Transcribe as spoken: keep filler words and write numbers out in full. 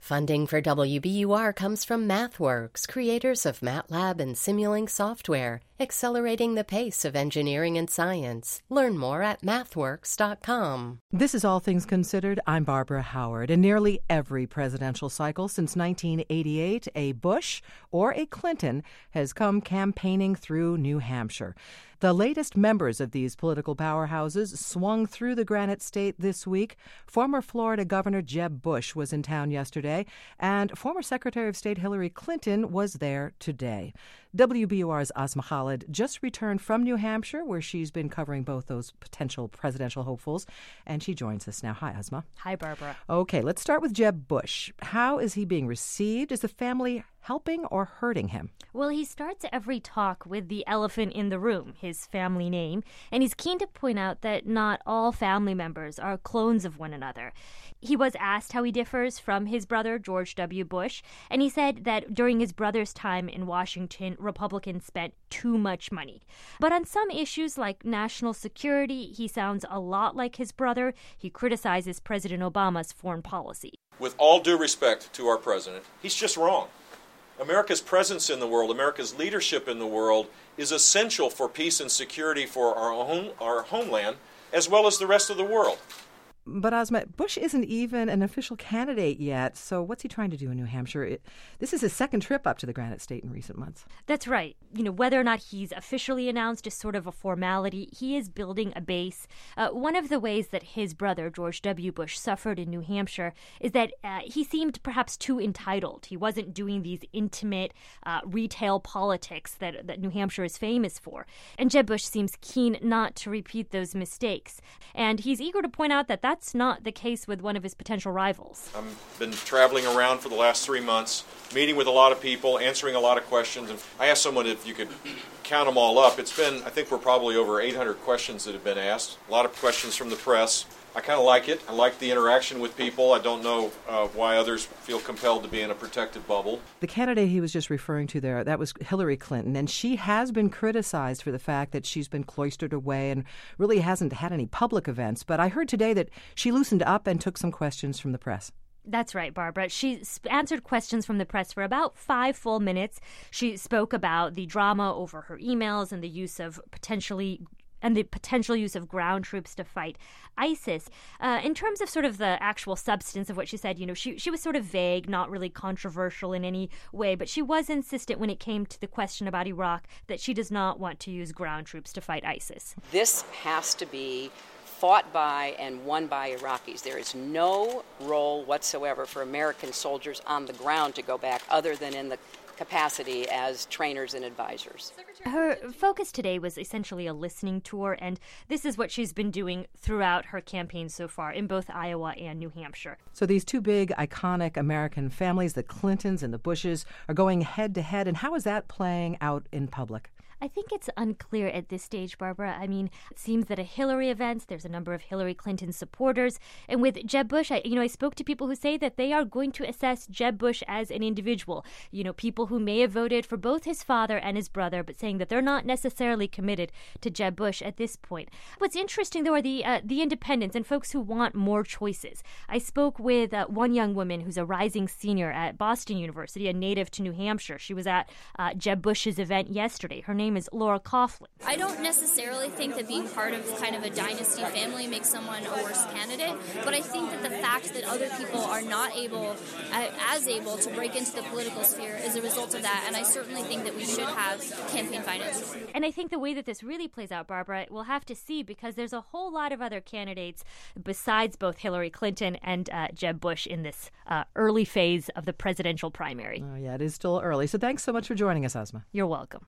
Funding for W B U R comes from MathWorks, creators of MATLAB and Simulink software, accelerating the pace of engineering and science. Learn more at mathworks dot com. This is All Things Considered. I'm Barbara Howard. In nearly every presidential cycle since nineteen eighty-eight, a Bush or a Clinton has come campaigning through New Hampshire. The latest members of these political powerhouses swung through the Granite State this week. Former Florida Governor Jeb Bush was in town yesterday, and former Secretary of State Hillary Clinton was there today. W B U R's Asma Khalid just returned from New Hampshire, where she's been covering both those potential presidential hopefuls, and she joins us now. Hi, Asma. Hi, Barbara. Okay, let's start with Jeb Bush. How is he being received? Is the family helping or hurting him? Well, he starts every talk with the elephant in the room, his family name, and he's keen to point out that not all family members are clones of one another. He was asked how he differs from his brother, George W. Bush, and he said that during his brother's time in Washington, Republicans spent too much money. But on some issues like national security, he sounds a lot like his brother. He criticizes President Obama's foreign policy. With all due respect to our president, he's just wrong. America's presence in the world, America's leadership in the world, is essential for peace and security for our own, our homeland, as well as the rest of the world. But, Asma, Bush isn't even an official candidate yet, so what's he trying to do in New Hampshire? It, this is his second trip up to the Granite State in recent months. That's right. You know, whether or not he's officially announced is sort of a formality. He is building a base. Uh, one of the ways that his brother, George W. Bush, suffered in New Hampshire is that uh, he seemed perhaps too entitled. He wasn't doing these intimate uh, retail politics that, that New Hampshire is famous for. And Jeb Bush seems keen not to repeat those mistakes. And he's eager to point out that that's That's not the case with one of his potential rivals. I've been traveling around for the last three months, meeting with a lot of people, answering a lot of questions. And I asked someone if you could count them all up. It's been, I think we're probably over eight hundred questions that have been asked. A lot of questions from the press. I kind of like it. I like the interaction with people. I don't know uh, why others feel compelled to be in a protected bubble. The candidate he was just referring to there, that was Hillary Clinton, and she has been criticized for the fact that she's been cloistered away and really hasn't had any public events. But I heard today that she loosened up and took some questions from the press. That's right, Barbara. She answered questions from the press for about five full minutes. She spoke about the drama over her emails and the use of potentially and the potential use of ground troops to fight ISIS. Uh, in terms of sort of the actual substance of what she said, you know, she she was sort of vague, not really controversial in any way, but she was insistent when it came to the question about Iraq that she does not want to use ground troops to fight ISIS. This has to be fought by and won by Iraqis. There is no role whatsoever for American soldiers on the ground to go back other than in the capacity as trainers and advisors. Her focus today was essentially a listening tour, and this is what she's been doing throughout her campaign so far in both Iowa and New Hampshire. So these two big, iconic American families, the Clintons and the Bushes, are going head-to-head, and how is that playing out in public? I think it's unclear at this stage, Barbara. I mean, it seems that at Hillary events, there's a number of Hillary Clinton supporters. And with Jeb Bush, I, you know, I spoke to people who say that they are going to assess Jeb Bush as an individual. You know, people who may have voted for both his father and his brother, but saying that they're not necessarily committed to Jeb Bush at this point. What's interesting, though, are the uh, the independents and folks who want more choices. I spoke with uh, one young woman who's a rising senior at Boston University, a native to New Hampshire. She was at uh, Jeb Bush's event yesterday. Her name is Laura Coughlin. I don't necessarily think that being part of kind of a dynasty family makes someone a worse candidate, but I think that the fact that other people are not able, uh, as able to break into the political sphere is a result of that, and I certainly think that we should have campaign finance. And I think the way that this really plays out, Barbara, we'll have to see, because there's a whole lot of other candidates besides both Hillary Clinton and uh, Jeb Bush in this uh, early phase of the presidential primary. Oh, yeah, it is still early. So thanks so much for joining us, Asma. You're welcome.